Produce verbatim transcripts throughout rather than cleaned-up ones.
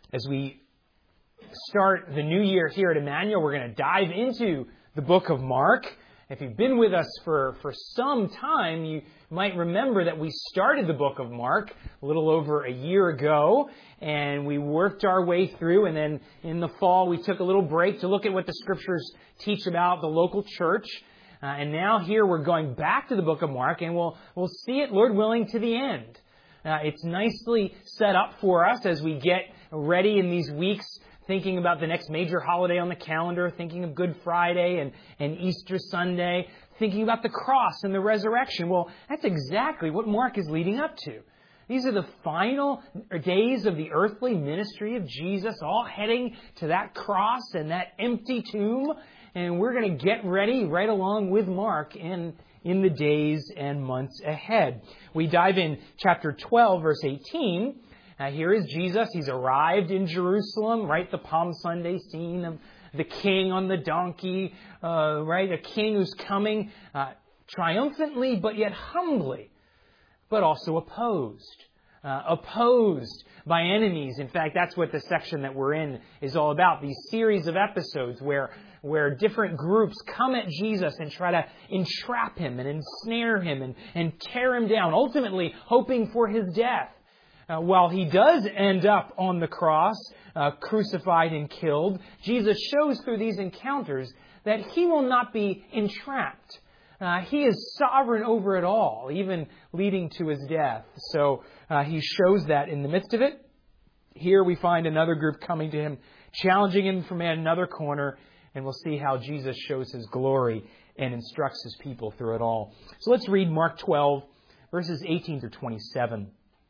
As we start the new year here at Emmanuel, we're going to dive into the book of Mark. If you've been with us for, for some time, you might remember that we started the book of Mark a little over a year ago, and we worked our way through, and then in the fall we took a little break to look at what the Scriptures teach about the local church. Uh, and now here we're going back to the book of Mark, and we'll, we'll see it, Lord willing, to the end. Uh, it's nicely set up for us as we get ready in these weeks, thinking about the next major holiday on the calendar, thinking of Good Friday and, and Easter Sunday, thinking about the cross and the resurrection. Well, that's exactly what Mark is leading up to. These are the final days of the earthly ministry of Jesus, all heading to that cross and that empty tomb. And we're going to get ready right along with Mark in, in the days and months ahead. We dive in chapter twelve, verse eighteen. Now, here is Jesus. He's arrived in Jerusalem, right? The Palm Sunday scene of the king on the donkey, uh, right? A king who's coming uh, triumphantly, but yet humbly, but also opposed. Uh, opposed by enemies. In fact, that's what the section that we're in is all about. These series of episodes where, where different groups come at Jesus and try to entrap him and ensnare him and, and tear him down, ultimately hoping for his death. Uh, while he does end up on the cross, uh, crucified and killed, Jesus shows through these encounters that he will not be entrapped. Uh, he is sovereign over it all, even leading to his death. So uh, he shows that in the midst of it. Here we find another group coming to him, challenging him from another corner, and we'll see how Jesus shows his glory and instructs his people through it all. So let's read Mark twelve, verses eighteen through twenty-seven.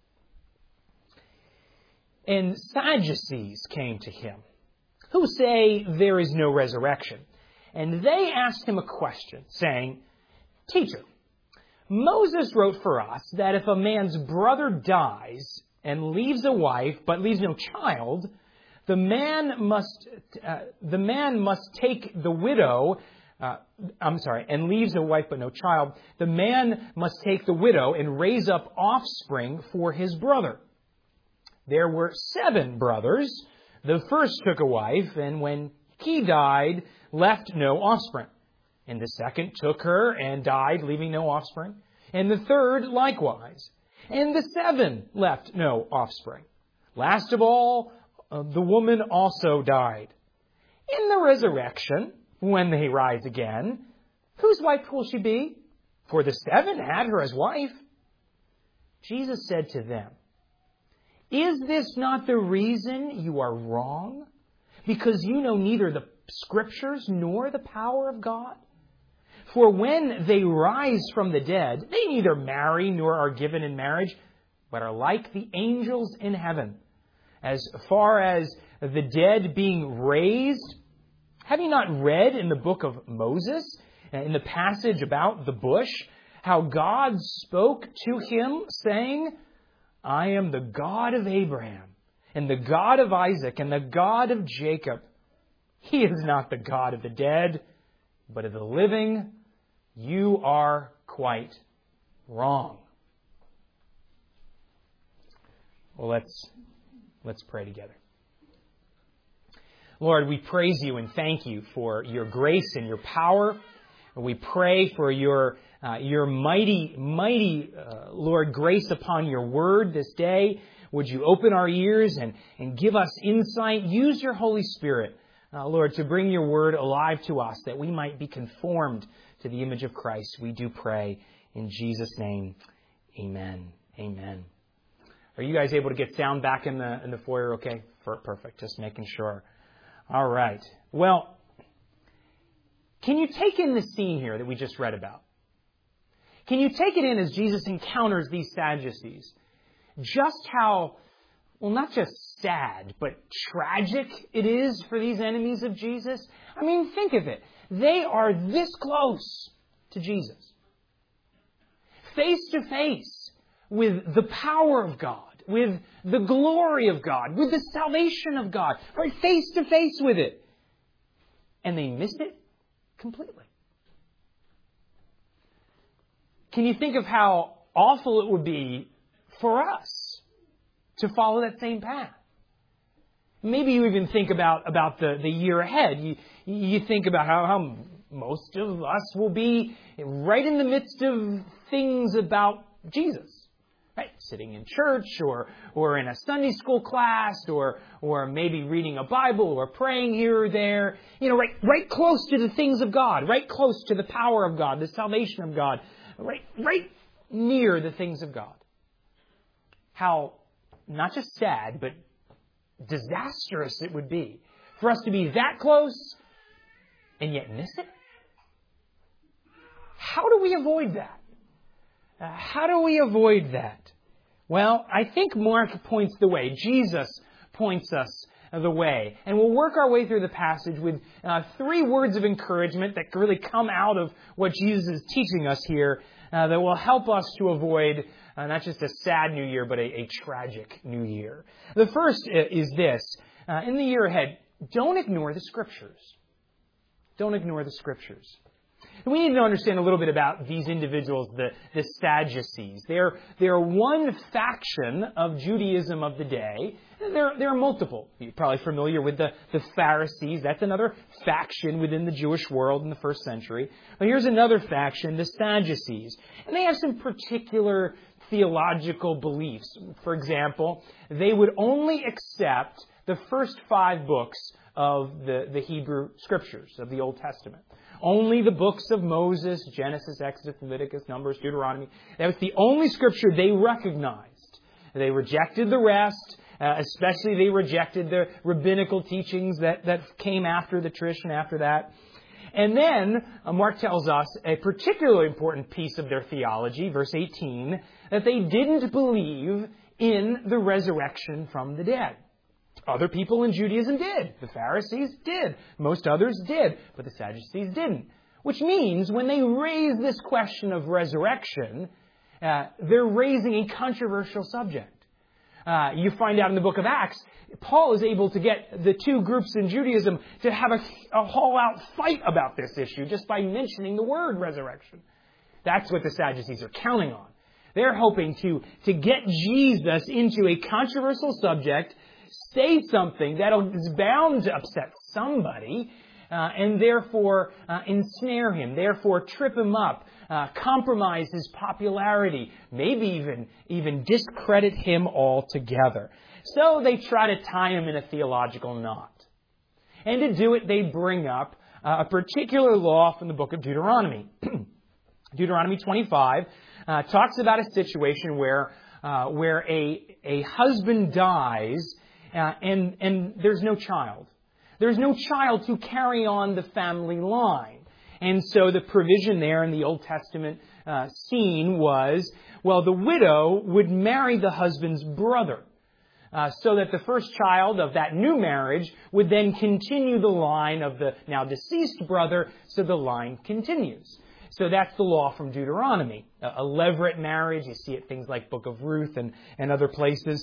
And Sadducees came to him, who say there is no resurrection. And they asked him a question, saying, Teacher, Moses wrote for us that if a man's brother dies and leaves a wife but leaves no child, the man must uh, the man must take the widow. Uh, I'm sorry, and leaves a wife but no child. The man must take the widow and raise up offspring for his brother. There were seven brothers. The first took a wife, and when he died, left no offspring. And the second took her and died, leaving no offspring. And the third likewise. And the seven left no offspring. Last of all, uh, the woman also died. In the resurrection, when they rise again, whose wife will she be? For the seven had her as wife. Jesus said to them, Is this not the reason you are wrong? Because you know neither the Scriptures nor the power of God? For when they rise from the dead, they neither marry nor are given in marriage, but are like the angels in heaven. As far as the dead being raised, have you not read in the book of Moses, in the passage about the bush, how God spoke to him, saying, I am the God of Abraham, and the God of Isaac, and the God of Jacob. He is not the God of the dead, but of the living. You are quite wrong. Well, let's, let's pray together. Lord, we praise you and thank you for your grace and your power. We pray for your uh, your mighty, mighty, uh, Lord, grace upon your word this day. Would you open our ears and, and give us insight? Use your Holy Spirit, uh, Lord, to bring your word alive to us, that we might be conformed to the image of Christ. We do pray in Jesus' name. Amen. Amen. Are you guys able to get sound back in the in the foyer? Okay, perfect. Just making sure. All right. Well, can you take in the scene here that we just read about? Can you take it in as Jesus encounters these Sadducees? Just how, well, not just sad, but tragic it is for these enemies of Jesus? I mean, think of it. They are this close to Jesus. Face to face with the power of God, with the glory of God, with the salvation of God, right? Face to face with it. And they miss it completely. Can you think of how awful it would be for us to follow that same path? Maybe you even think about, about the, the year ahead. You, you think about how, how most of us will be right in the midst of things about Jesus. Right? Sitting in church or or in a Sunday school class or or maybe reading a Bible or praying here or there. You know, right right close to the things of God, right close to the power of God, the salvation of God, right right near the things of God. How not just sad, but disastrous it would be for us to be that close and yet miss it. How do we avoid that? Uh, how do we avoid that? Well, I think Mark points the way. Jesus points us the way. And we'll work our way through the passage with uh, three words of encouragement that really come out of what Jesus is teaching us here uh, that will help us to avoid uh, not just a sad new year, but a, a tragic new year. The first is this. Uh, in the year ahead, don't ignore the Scriptures. Don't ignore the Scriptures. We need to understand a little bit about these individuals, the, the Sadducees. They're, they're one faction of Judaism of the day. There, there are multiple. You're probably familiar with the, the Pharisees. That's another faction within the Jewish world in the first century. But here's another faction, the Sadducees. And they have some particular theological beliefs. For example, they would only accept the first five books of the, the Hebrew Scriptures, of the Old Testament. Only the books of Moses, Genesis, Exodus, Leviticus, Numbers, Deuteronomy. That was the only Scripture they recognized. They rejected the rest. Uh, especially they rejected the rabbinical teachings that, that came after the tradition after that. And then uh, Mark tells us a particularly important piece of their theology, verse eighteen, that they didn't believe in the resurrection from the dead. Other people in Judaism did. The Pharisees did. Most others did. But the Sadducees didn't. Which means when they raise this question of resurrection, uh, they're raising a controversial subject. Uh, you find out in the book of Acts, Paul is able to get the two groups in Judaism to have a, a all-out fight about this issue just by mentioning the word resurrection. That's what the Sadducees are counting on. They're hoping to, to get Jesus into a controversial subject, say something that is bound to upset somebody, uh, and therefore uh, ensnare him, therefore trip him up, uh, compromise his popularity, maybe even, even discredit him altogether. So they try to tie him in a theological knot. And to do it, they bring up uh, a particular law from the book of Deuteronomy. Deuteronomy twenty-five uh, talks about a situation where uh, where a a husband dies uh, and and there's no child. There's no child to carry on the family line. And so the provision there in the Old Testament uh, scene was, well, the widow would marry the husband's brother. Uh, so that the first child of that new marriage would then continue the line of the now deceased brother, so the line continues. So that's the law from Deuteronomy. A, a levirate marriage, you see it things like Book of Ruth and, and other places.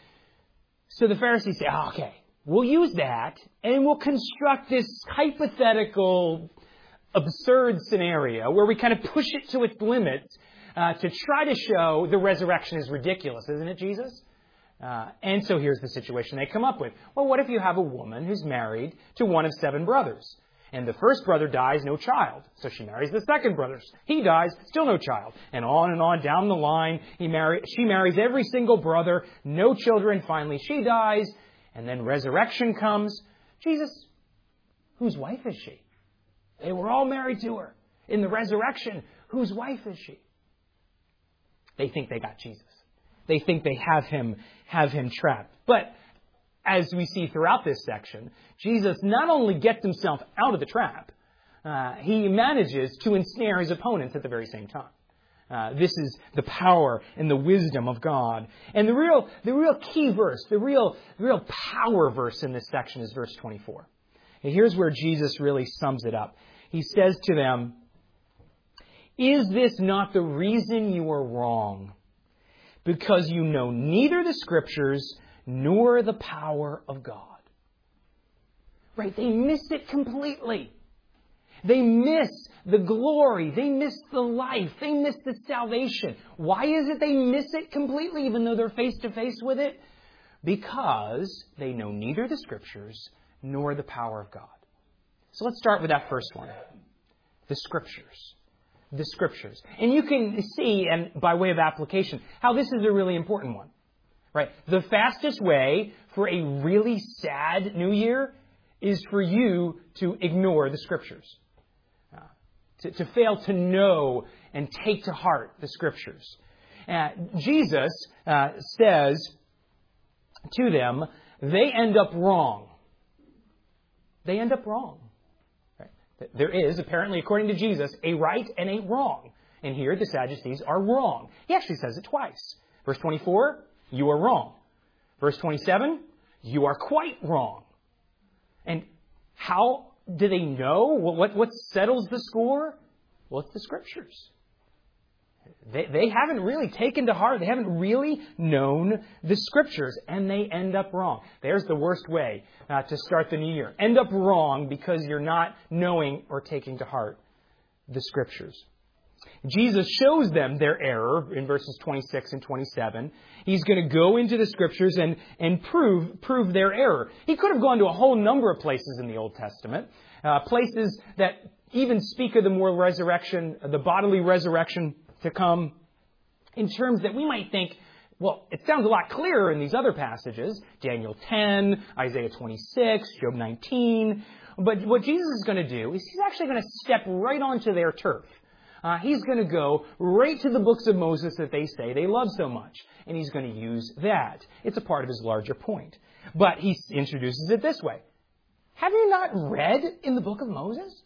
So the Pharisees say, oh, okay, we'll use that and we'll construct this hypothetical, absurd scenario where we kind of push it to its limits uh, to try to show the resurrection is ridiculous, isn't it, Jesus? Uh, and so here's the situation they come up with. Well, what if you have a woman who's married to one of seven brothers? And the first brother dies, no child. So she marries the second brother. He dies, still no child. And on and on down the line, he marry, she marries every single brother, no children. Finally, she dies. And then resurrection comes. Jesus, whose wife is she? They were all married to her. In the resurrection, whose wife is she? They think they got Jesus. They think they have him, have him trapped. But as we see throughout this section, Jesus not only gets himself out of the trap, uh, he manages to ensnare his opponents at the very same time. Uh, this is the power and the wisdom of God. And the real, the real key verse, the real, the real power verse in this section is verse twenty-four. And here's where Jesus really sums it up. He says to them, "Is this not the reason you are wrong? Because you know neither the Scriptures nor the power of God." Right? They miss it completely. They miss the glory. They miss the life. They miss the salvation. Why is it they miss it completely even though they're face to face with it? because they know neither the Scriptures nor the power of God. So let's start with that first one. The Scriptures. The Scriptures. And you can see, and by way of application, how this is a really important one. Right? The fastest way for a really sad New Year is for you to ignore the Scriptures. Uh, to, to fail to know and take to heart the Scriptures. Uh, Jesus uh, says to them, they end up wrong. They end up wrong. Right? There is, apparently, according to Jesus, a right and a wrong. And here the Sadducees are wrong. He actually says it twice. Verse twenty-four, you are wrong. Verse twenty-seven, you are quite wrong. And how do they know? What, what settles the score? Well, it's the Scriptures. They, they haven't really taken to heart. They haven't really known the Scriptures, and they end up wrong. There's the worst way uh, to start the new year. End up wrong because you're not knowing or taking to heart the Scriptures. Jesus shows them their error in verses twenty-six and twenty-seven. He's going to go into the Scriptures and, and prove, prove their error. He could have gone to a whole number of places in the Old Testament, uh, places that even speak of the moral resurrection, the bodily resurrection to come, in terms that we might think, well, it sounds a lot clearer in these other passages, Daniel ten, Isaiah twenty-six, Job nineteen. But what Jesus is going to do is he's actually going to step right onto their turf. Uh, he's going to go right to the books of Moses that they say they love so much. And he's going to use that. It's a part of his larger point. But he introduces it this way. Have you not read in the book of Moses?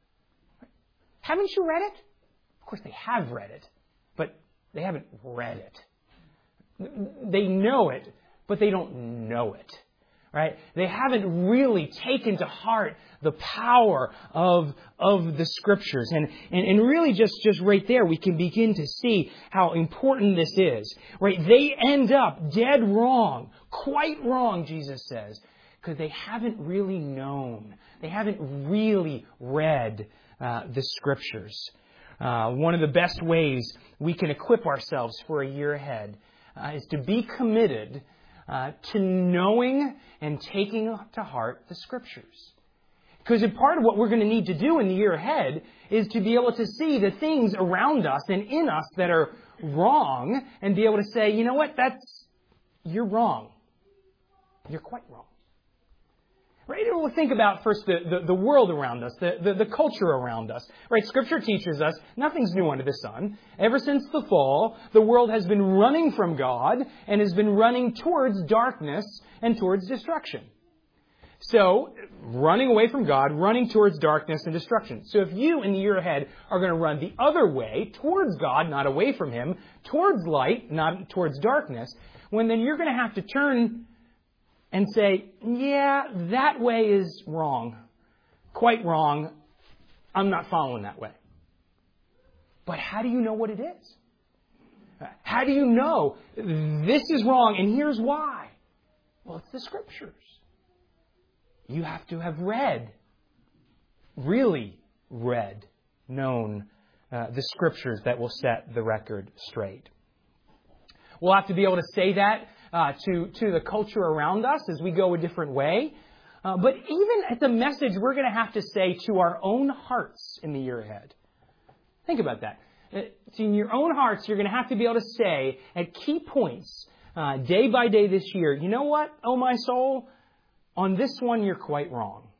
Haven't you read it? Of course, they have read it, but they haven't read it. They know it, but they don't know it. Right? They haven't really taken to heart the power of, of the Scriptures. And, and, and really just, just right there, we can begin to see how important this is. Right? They end up dead wrong, quite wrong, Jesus says, because they haven't really known. They haven't really read uh, the Scriptures. Uh, one of the best ways we can equip ourselves for a year ahead uh, is to be committed uh, to knowing and taking to heart the Scriptures. Because part of what we're going to need to do in the year ahead is to be able to see the things around us and in us that are wrong and be able to say, you know what, that's, you're wrong. You're quite wrong. Right? We'll think about first the, the, the world around us, the, the, the culture around us. Right? Scripture teaches us nothing's new under the sun. Ever since the fall, the world has been running from God and has been running towards darkness and towards destruction. So, running away from God, running towards darkness and destruction. So if you, in the year ahead, are going to run the other way, towards God, not away from Him, towards light, not towards darkness, well, then you're going to have to turn and say, yeah, that way is wrong. Quite wrong. I'm not following that way. But how do you know what it is? How do you know this is wrong and here's why? Well, it's the Scriptures. You have to have read, really read, known uh, the Scriptures that will set the record straight. We'll have to be able to say that uh, to, to the culture around us as we go a different way. Uh, but even at the message we're going to have to say to our own hearts in the year ahead. Think about that. It's in your own hearts, you're going to have to be able to say at key points, uh, day by day this year, you know what, oh my soul, on this one you're quite wrong.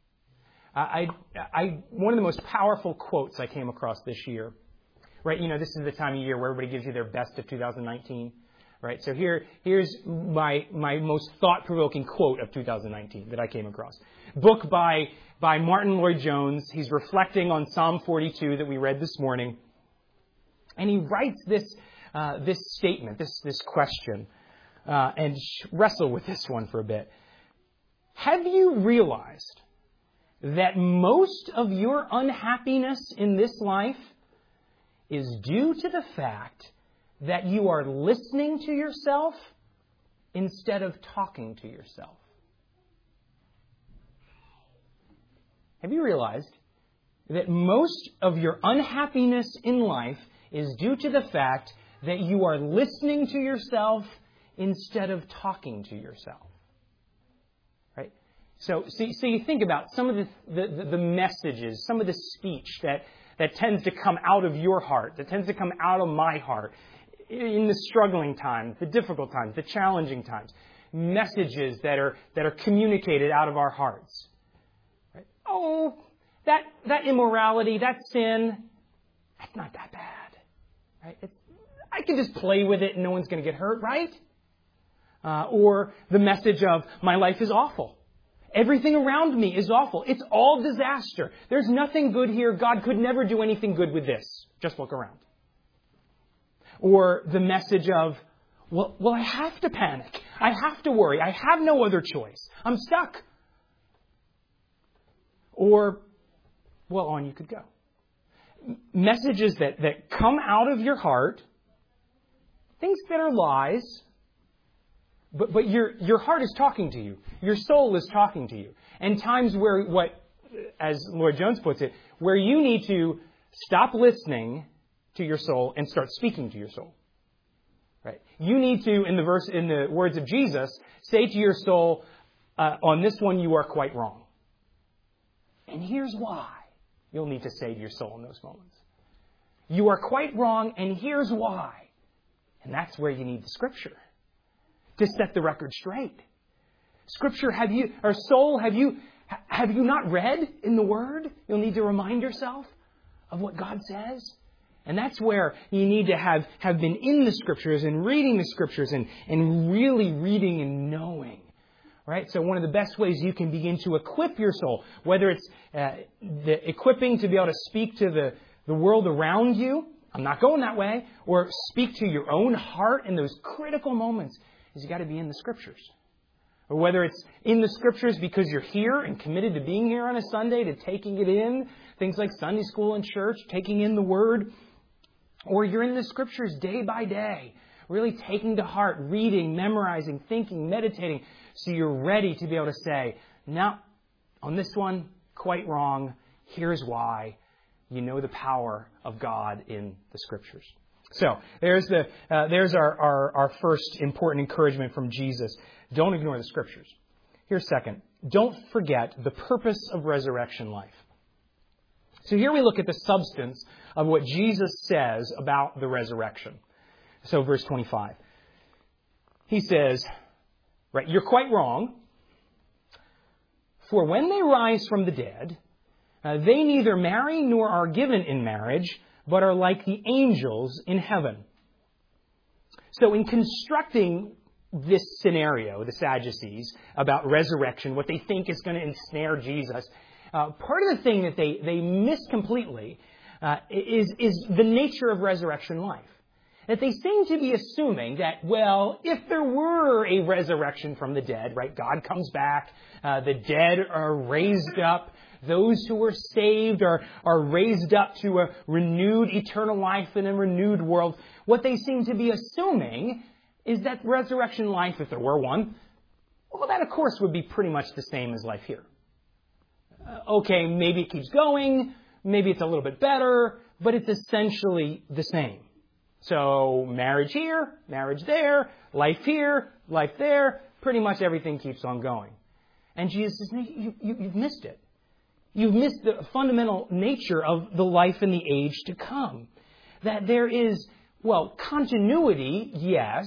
I, I, one of the most powerful quotes I came across this year, right? You know, this is the time of year where everybody gives you their best of two thousand nineteen, right? So here, here's my my most thought-provoking quote of two thousand nineteen that I came across. Book by by Martin Lloyd-Jones. He's reflecting on Psalm forty-two that we read this morning, and he writes this uh, this statement, this this question, uh, and wrestle with this one for a bit. Have you realized that most of your unhappiness in this life is due to the fact that you are listening to yourself instead of talking to yourself? Have you realized that most of your unhappiness in life is due to the fact that you are listening to yourself instead of talking to yourself. Right? So, so, so you think about some of the, the, the messages, some of the speech that, that tends to come out of your heart, that tends to come out of my heart in the struggling times, the difficult times, the challenging times. Messages that are that are communicated out of our hearts. Right? Oh, that that immorality, that sin, that's not that bad. Right? It's, I can just play with it and no one's going to get hurt, right? Uh, or the message of, my life is awful. Everything around me is awful. It's all disaster. There's nothing good here. God could never do anything good with this. Just look around. Or the message of, well, well, I have to panic. I have to worry. I have no other choice. I'm stuck. Or, well, on you could go. Messages that, that come out of your heart, things that are lies, but, but your, your heart is talking to you. Your soul is talking to you. And times where, what, as Lloyd Jones puts it, where you need to stop listening to your soul and start speaking to your soul. Right? You need to, in the verse, in the words of Jesus, say to your soul, uh, on this one you are quite wrong. And here's why you'll need to say to your soul in those moments. You are quite wrong, and here's why. And that's where you need the Scripture to set the record straight. Scripture, have you, or soul, have you, have you not read in the Word? You'll need to remind yourself of what God says. And that's where you need to have, have been in the Scriptures and reading the Scriptures and, and really reading and knowing. Right? So one of the best ways you can begin to equip your soul, whether it's uh, the equipping to be able to speak to the, the world around you, I'm not going that way, or speak to your own heart in those critical moments, is you got to be in the Scriptures. Or whether it's in the Scriptures because you're here and committed to being here on a Sunday, to taking it in, things like Sunday school and church, taking in the Word, or you're in the Scriptures day by day, really taking to heart, reading, memorizing, thinking, meditating, so you're ready to be able to say, no, on this one, quite wrong. Here's why. You know the power of God in the Scriptures. So there's the uh, there's our, our, our first important encouragement from Jesus. Don't ignore the Scriptures. Here's second. Don't forget the purpose of resurrection life. So here we look at the substance of what Jesus says about the resurrection. So verse twenty-five. He says, right, you're quite wrong. For when they rise from the dead, uh, they neither marry nor are given in marriage, but are like the angels in heaven. So in constructing this scenario, the Sadducees, about resurrection, what they think is going to ensnare Jesus, uh, part of the thing that they, they miss completely uh, is, is the nature of resurrection life. That they seem to be assuming that, well, if there were a resurrection from the dead, right, God comes back, uh, the dead are raised up, those who are saved are, are raised up to a renewed eternal life in a renewed world. What they seem to be assuming is that resurrection life, if there were one, well, that of course would be pretty much the same as life here. Uh, okay, maybe it keeps going, maybe it's a little bit better, but it's essentially the same. So marriage here, marriage there, life here, life there, pretty much everything keeps on going. And Jesus says, no, you, you, you've missed it. You've missed the fundamental nature of the life in the age to come. That there is, well, continuity, yes,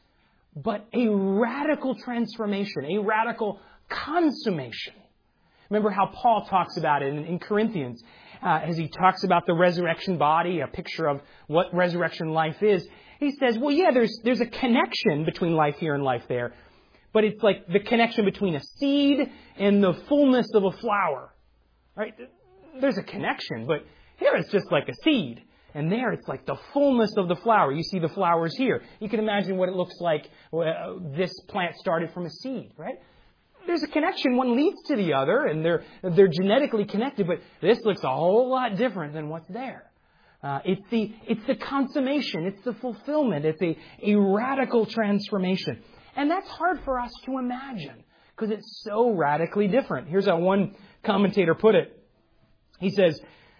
but a radical transformation, a radical consummation. Remember how Paul talks about it in, in Corinthians, uh, as he talks about the resurrection body, a picture of what resurrection life is. He says, well, yeah, there's there's a connection between life here and life there, but it's like the connection between a seed and the fullness of a flower. Right? There's a connection, but here it's just like a seed. And there it's like the fullness of the flower. You see the flowers here. You can imagine what it looks like. Uh, this plant started from a seed, right? There's a connection. One leads to the other, and they're they're genetically connected, but this looks a whole lot different than what's there. Uh, it's the it's the consummation. It's the fulfillment. It's a, a radical transformation. And that's hard for us to imagine because it's so radically different. Here's how one commentator put it. He says,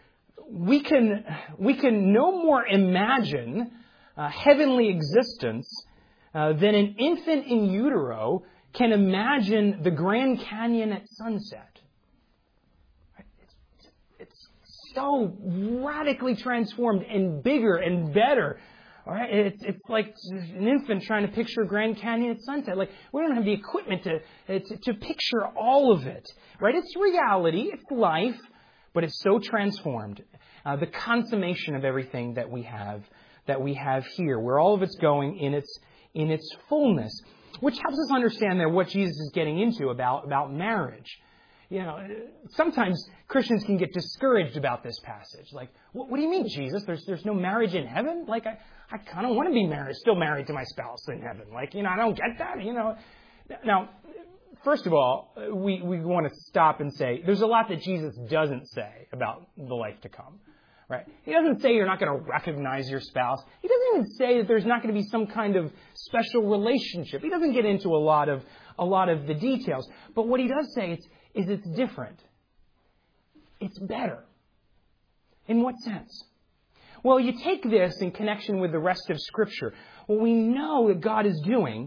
we can we can no more imagine uh, heavenly existence uh, than an infant in utero can imagine the Grand Canyon at sunset. It's, it's so radically transformed and bigger and better. All right? It's, it's like an infant trying to picture Grand Canyon at sunset. Like, we don't have the equipment to, to, to picture all of it. Right? It's reality. It's life. But it's so transformed. Uh, the consummation of everything that we have, that we have here, where all of it's going in its in its fullness, which helps us understand there what Jesus is getting into about, about marriage. You know, sometimes Christians can get discouraged about this passage. Like, what, what do you mean, Jesus? There's there's no marriage in heaven? Like, I, I kind of want to be married, still married to my spouse in heaven. Like, you know, I don't get that, you know. Now, first of all, we, we want to stop and say, there's a lot that Jesus doesn't say about the life to come. Right? He doesn't say you're not going to recognize your spouse. He doesn't even say that there's not going to be some kind of special relationship. He doesn't get into a lot of a lot of the details. But what he does say is, is it's different. It's better. In what sense? Well, you take this in connection with the rest of Scripture. What we know that God is doing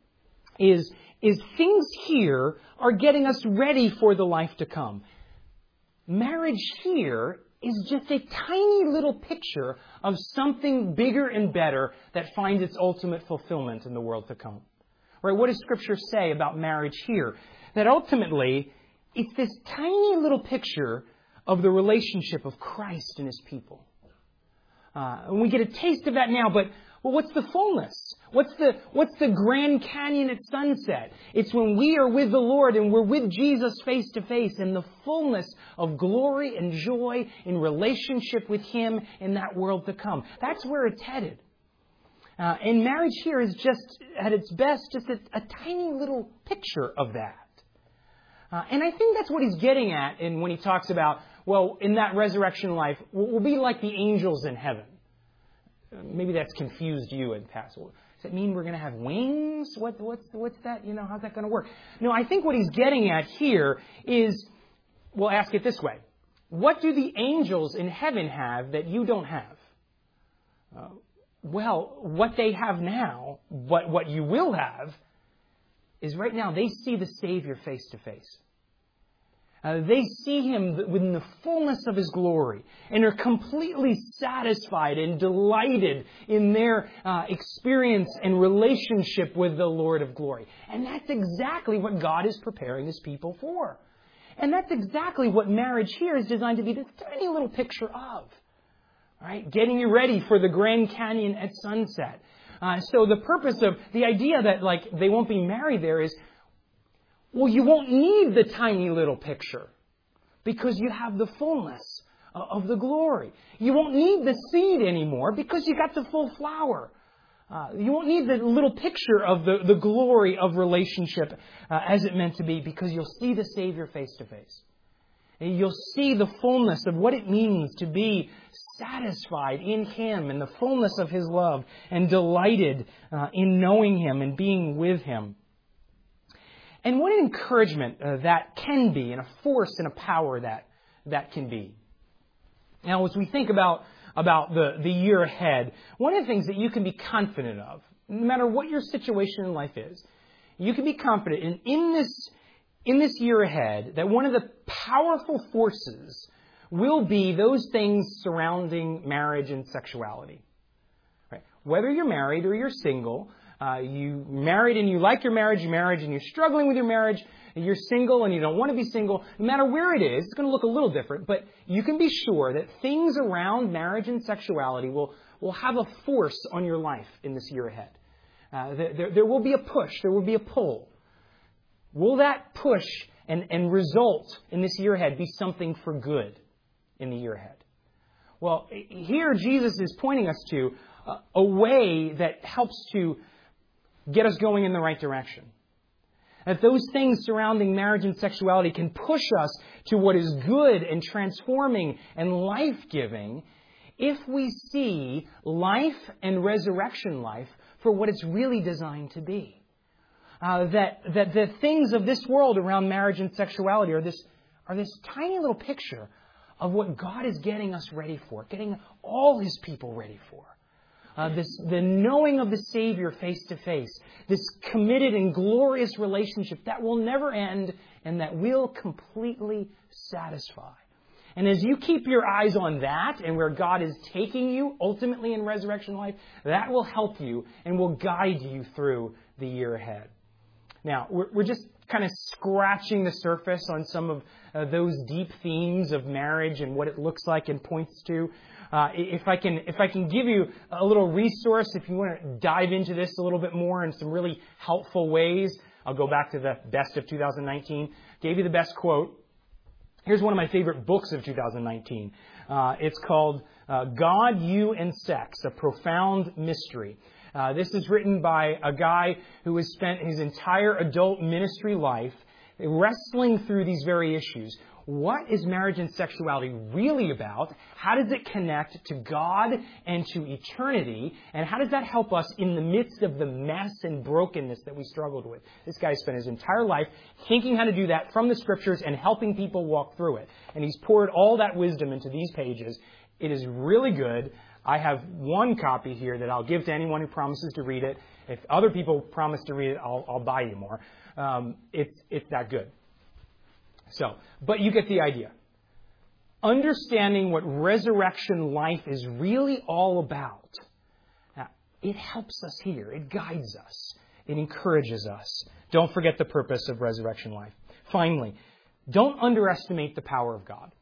is, is things here are getting us ready for the life to come. Marriage here is just a tiny little picture of something bigger and better that finds its ultimate fulfillment in the world to come. Right? What does Scripture say about marriage here? That ultimately, it's this tiny little picture of the relationship of Christ and His people. Uh, and we get a taste of that now, but well, what's the fullness? What's the what's the Grand Canyon at sunset? It's when we are with the Lord and we're with Jesus face to face in the fullness of glory and joy in relationship with Him in that world to come. That's where it's headed. Uh, and marriage here is just, at its best, just a, a tiny little picture of that. Uh, and I think that's what he's getting at in, when he talks about, well, in that resurrection life, we'll be like the angels in heaven. Maybe that's confused you in the past. Does that mean we're going to have wings? What, what's, what's that? You know, how's that going to work? No, I think what he's getting at here is, we'll ask it this way. What do the angels in heaven have that you don't have? Uh, well, what they have now, what, what you will have, is right now they see the Savior face to face. Uh, they see Him within the fullness of His glory and are completely satisfied and delighted in their uh, experience and relationship with the Lord of glory. And that's exactly what God is preparing His people for. And that's exactly what marriage here is designed to be this tiny little picture of. Right? Getting you ready for the Grand Canyon at sunset. Uh, so the purpose of the idea that like they won't be married there is, well, you won't need the tiny little picture because you have the fullness of the glory. You won't need the seed anymore because you got the full flower. Uh, you won't need the little picture of the, the glory of relationship uh, as it meant to be because you'll see the Savior face to face. And you'll see the fullness of what it means to be satisfied in Him and the fullness of His love and delighted uh, in knowing Him and being with Him. And what an encouragement uh, that can be, and a force and a power that that can be. Now, as we think about, about the, the year ahead, one of the things that you can be confident of, no matter what your situation in life is, you can be confident in, in this in this year ahead that one of the powerful forces will be those things surrounding marriage and sexuality. Right? Whether you're married or you're single, Uh, you married and you like your marriage, your marriage, and you're struggling with your marriage, and you're single and you don't want to be single, no matter where it is, it's going to look a little different, but you can be sure that things around marriage and sexuality will, will have a force on your life in this year ahead. Uh, there, there will be a push, there will be a pull. Will that push and, and result in this year ahead be something for good in the year ahead? Well, here Jesus is pointing us to a, a way that helps to get us going in the right direction. That those things surrounding marriage and sexuality can push us to what is good and transforming and life-giving if we see life and resurrection life for what it's really designed to be. Uh, that, that the things of this world around marriage and sexuality are this, are this tiny little picture of what God is getting us ready for, getting all His people ready for. uh, this the knowing of the Savior face to face, this committed and glorious relationship that will never end and that will completely satisfy. And as you keep your eyes on that and where God is taking you ultimately in resurrection life, that will help you and will guide you through the year ahead. Now, we're, we're just kind of scratching the surface on some of uh, those deep themes of marriage and what it looks like and points to. Uh, if I can, if I can give you a little resource, if you want to dive into this a little bit more in some really helpful ways, I'll go back to the best of two thousand nineteen. Gave you the best quote. Here's one of my favorite books of two thousand nineteen. Uh, it's called uh, God, You, and Sex, A Profound Mystery. Uh, this is written by a guy who has spent his entire adult ministry life wrestling through these very issues. What is marriage and sexuality really about? How does it connect to God and to eternity? And how does that help us in the midst of the mess and brokenness that we struggled with? This guy spent his entire life thinking how to do that from the Scriptures and helping people walk through it. And he's poured all that wisdom into these pages. It is really good. I have one copy here that I'll give to anyone who promises to read it. If other people promise to read it, I'll, I'll buy you more. Um, it's, it's that good. So, but you get the idea. Understanding what resurrection life is really all about, now, it helps us here. It guides us. It encourages us. Don't forget the purpose of resurrection life. Finally, don't underestimate the power of God.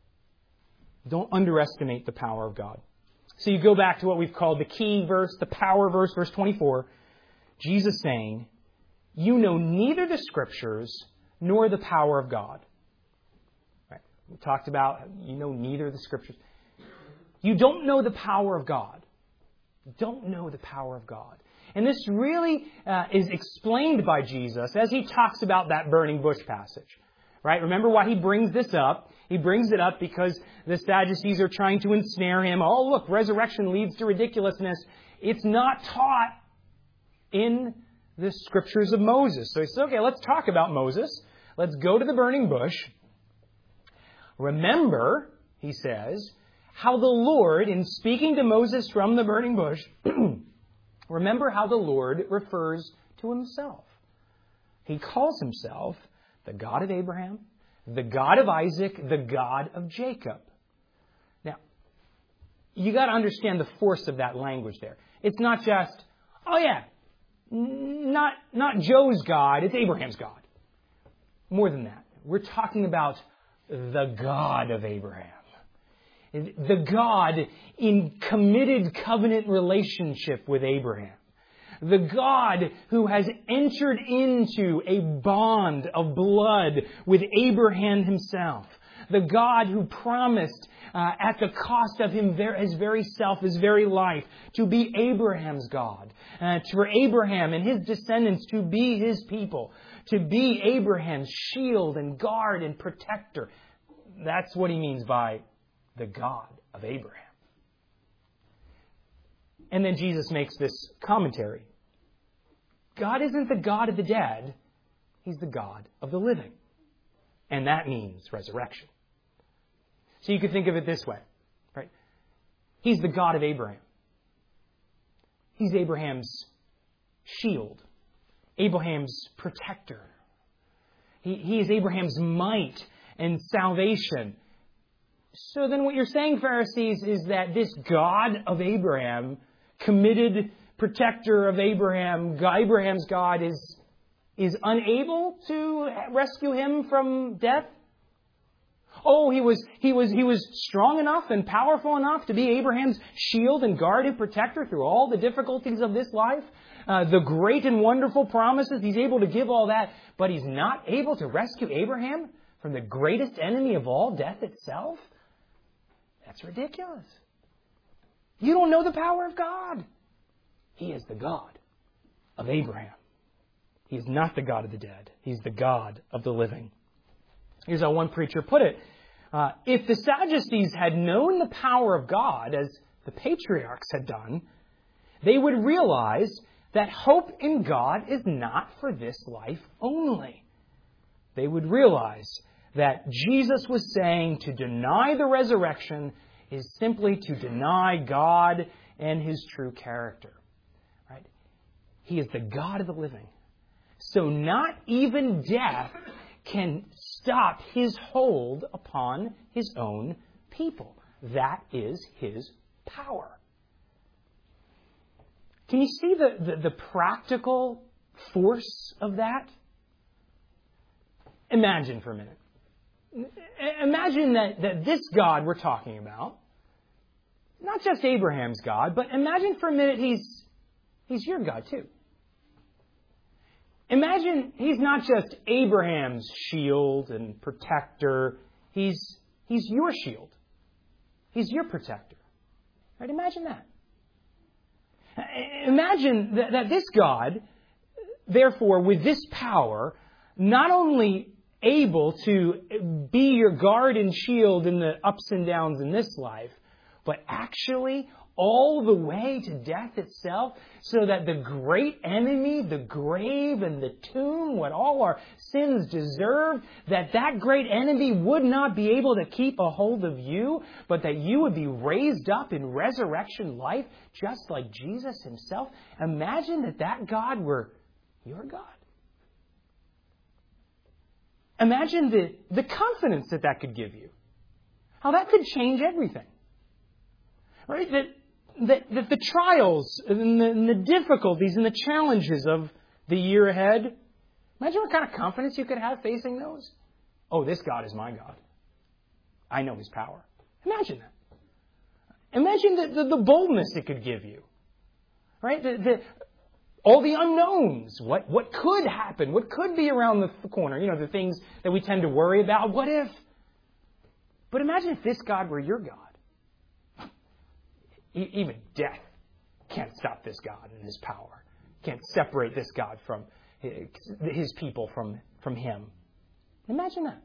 Don't underestimate the power of God. So you go back to what we've called the key verse, the power verse, verse twenty-four. Jesus saying, you know neither the Scriptures nor the power of God. Right? We talked about, you know neither the Scriptures. You don't know the power of God. You don't know the power of God. And this really uh, is explained by Jesus as he talks about that burning bush passage. Right? Remember why he brings this up. He brings it up because the Sadducees are trying to ensnare him. Oh, look, resurrection leads to ridiculousness. It's not taught in the Scriptures of Moses. So he says, okay, let's talk about Moses. Let's go to the burning bush. Remember, he says, how the Lord, in speaking to Moses from the burning bush, remember how the Lord refers to himself. He calls himself the God of Abraham, the God of Isaac, the God of Jacob. Now, you got to understand the force of that language there. It's not just, oh yeah, not, not Joe's God, it's Abraham's God. More than that. We're talking about the God of Abraham. The God in committed covenant relationship with Abraham. The God who has entered into a bond of blood with Abraham himself. The God who promised uh, at the cost of him, his very self, his very life, to be Abraham's God. Uh, for Abraham and his descendants to be his people. To be Abraham's shield and guard and protector. That's what he means by the God of Abraham. And then Jesus makes this commentary. God isn't the God of the dead. He's the God of the living. And that means resurrection. So you could think of it this way, right? He's the God of Abraham. He's Abraham's shield. Abraham's protector. He, he is Abraham's might and salvation. So then what you're saying, Pharisees, is that this God of Abraham, committed protector of Abraham, Abraham's God, is, is unable to rescue him from death? Oh, he was, he was, he was strong enough and powerful enough to be Abraham's shield and guard and protector through all the difficulties of this life? Uh, the great and wonderful promises, he's able to give all that, but he's not able to rescue Abraham from the greatest enemy of all, death itself? That's ridiculous. You don't know the power of God. He is the God of Abraham. He is not the God of the dead. He's the God of the living. Here's how one preacher put it. Uh, if the Sadducees had known the power of God, as the patriarchs had done, they would realize that hope in God is not for this life only. They would realize that Jesus was saying to deny the resurrection is simply to deny God and His true character. Right? He is the God of the living. So not even death can stop His hold upon His own people. That is His power. Can you see the, the, the practical force of that? Imagine for a minute. Imagine that, that this God we're talking about, not just Abraham's God, but imagine for a minute He's, he's your God too. Imagine He's not just Abraham's shield and protector. He's, he's your shield. He's your protector. Right? Imagine that. Imagine that, that this God, therefore, with this power, not only able to be your guard and shield in the ups and downs in this life, but actually all the way to death itself, so that the great enemy, the grave and the tomb, what all our sins deserve, that that great enemy would not be able to keep a hold of you, but that you would be raised up in resurrection life, just like Jesus Himself. Imagine that that God were your God. Imagine the, the confidence that that could give you. How that could change everything. Right? That, that, that the trials and the, and the difficulties and the challenges of the year ahead, imagine what kind of confidence you could have facing those. Oh, this God is my God. I know His power. Imagine that. Imagine the, the, the boldness it could give you. Right? The, the, all the unknowns. What, what could happen? What could be around the corner? You know, the things that we tend to worry about. What if? But imagine if this God were your God. Even death can't stop this God and His power. Can't separate this God from His people from, from Him. Imagine that.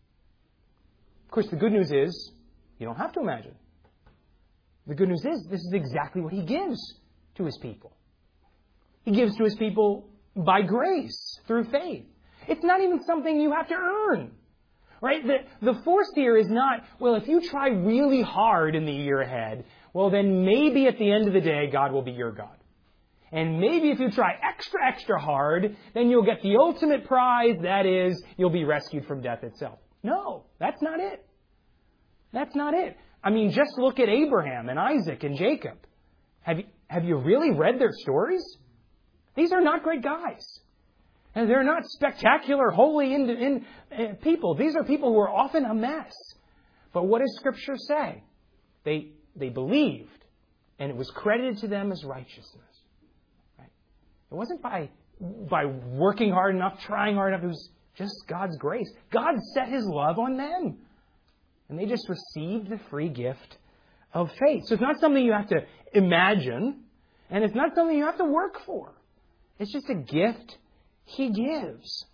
Of course, the good news is you don't have to imagine. The good news is this is exactly what He gives to His people. He gives to His people by grace, through faith. It's not even something you have to earn. Right? The, the force here is not, well, if you try really hard in the year ahead, well, then maybe at the end of the day, God will be your God. And maybe if you try extra, extra hard, then you'll get the ultimate prize. That is, you'll be rescued from death itself. No, that's not it. That's not it. I mean, just look at Abraham and Isaac and Jacob. Have you, have you really read their stories? These are not great guys. And they're not spectacular, holy in, in, in people. These are people who are often a mess. But what does Scripture say? They they believed, and it was credited to them as righteousness. Right? It wasn't by by working hard enough, trying hard enough. It was just God's grace. God set His love on them. And they just received the free gift of faith. So it's not something you have to imagine, and it's not something you have to work for. It's just a gift He gives.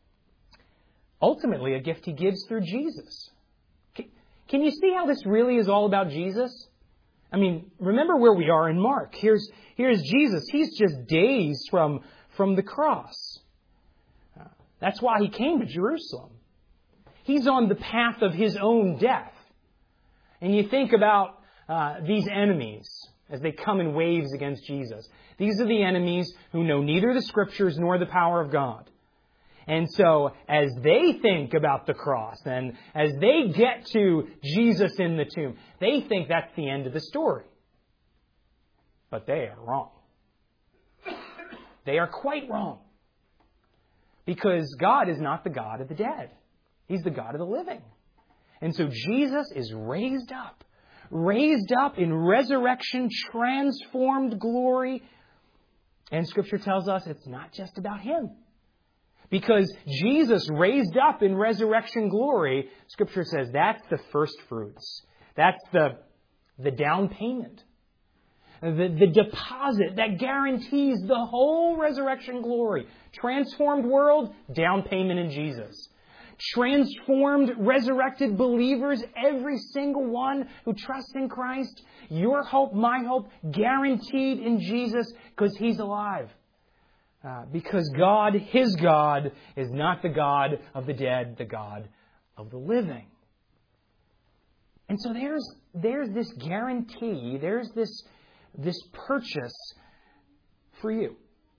Ultimately, a gift He gives through Jesus. Can you see how this really is all about Jesus? I mean, remember where we are in Mark. Here's, here's Jesus. He's just days from, from the cross. Uh, that's why He came to Jerusalem. He's on the path of His own death. And you think about uh, these enemies as they come in waves against Jesus. These are the enemies who know neither the Scriptures nor the power of God. And so as they think about the cross and as they get to Jesus in the tomb, they think that's the end of the story. But they are wrong. They are quite wrong. Because God is not the God of the dead. He's the God of the living. And so Jesus is raised up. Raised up in resurrection, transformed glory. And Scripture tells us it's not just about Him. Because Jesus raised up in resurrection glory, Scripture says that's the first fruits. That's the, the down payment. The, the deposit that guarantees the whole resurrection glory. Transformed world, down payment in Jesus. Transformed, resurrected believers, every single one who trusts in Christ. Your hope, my hope, guaranteed in Jesus because He's alive. Uh, because God, His God, is not the God of the dead, the God of the living. And so there's, there's this guarantee, there's this this purchase for you.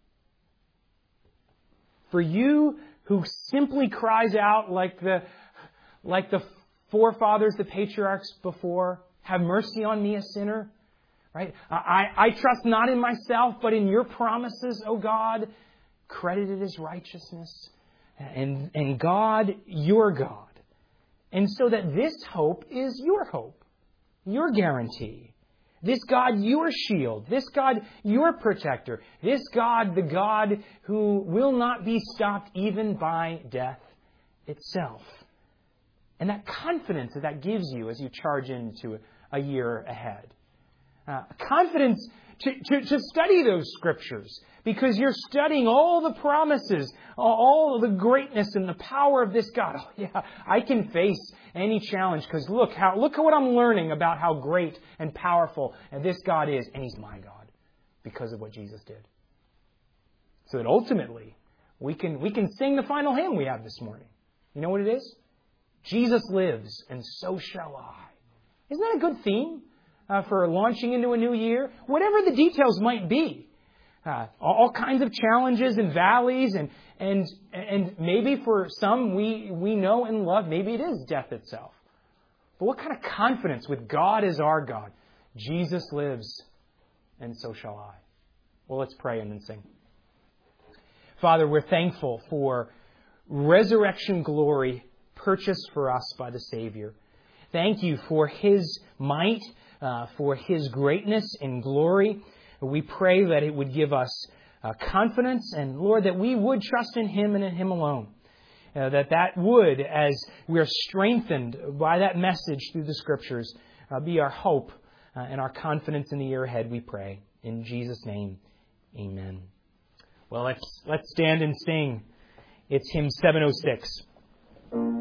For you who simply cries out like the, like the forefathers, the patriarchs before, have mercy on me, a sinner. Right? I, I trust not in myself, but in your promises, O God, credited as righteousness. And, and God, your God. And so that this hope is your hope, your guarantee. This God, your shield. This God, your protector. This God, the God who will not be stopped even by death itself. And that confidence that that gives you as you charge into a year ahead. Uh, confidence to, to, to study those Scriptures because you're studying all the promises, all the greatness and the power of this God. Oh, yeah, I can face any challenge because look how look at what I'm learning about how great and powerful this God is, and He's my God because of what Jesus did. So that ultimately we can we can sing the final hymn we have this morning. You know what it is? Jesus lives, and so shall I. Isn't that a good theme? Uh, for launching into a new year, whatever the details might be, uh, all kinds of challenges and valleys, and and and maybe for some we we know and love, maybe it is death itself. But what kind of confidence with God as our God? Jesus lives, and so shall I. Well, let's pray and then sing. Father, we're thankful for resurrection glory purchased for us by the Savior. Thank you for His might. Uh, for His greatness and glory. We pray that it would give us uh, confidence, and Lord, that we would trust in Him and in Him alone. Uh, that that would, as we are strengthened by that message through the Scriptures, uh, be our hope uh, and our confidence in the year ahead, we pray. In Jesus' name, amen. Well, let's, let's stand and sing. It's hymn seven oh six.